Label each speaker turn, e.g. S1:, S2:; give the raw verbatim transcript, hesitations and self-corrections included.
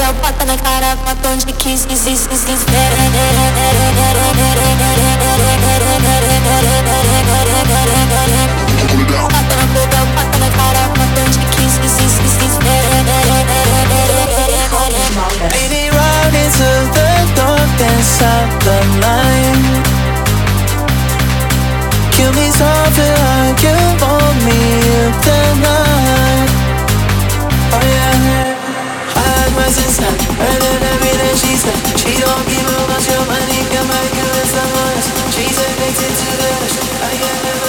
S1: bota na cara, bota onde quis, quis, quis, quis, quis. Bota na boca, bota na cara, bota onde quis, quis, quis, quis, quis.
S2: Baby, run into the darkness of the night. Kill me softly like you want me tonight. Oh yeah. I my sister, heard of everything she said. She don't give a much your money, can buy you with someone else. She's addicted to the rush. I can never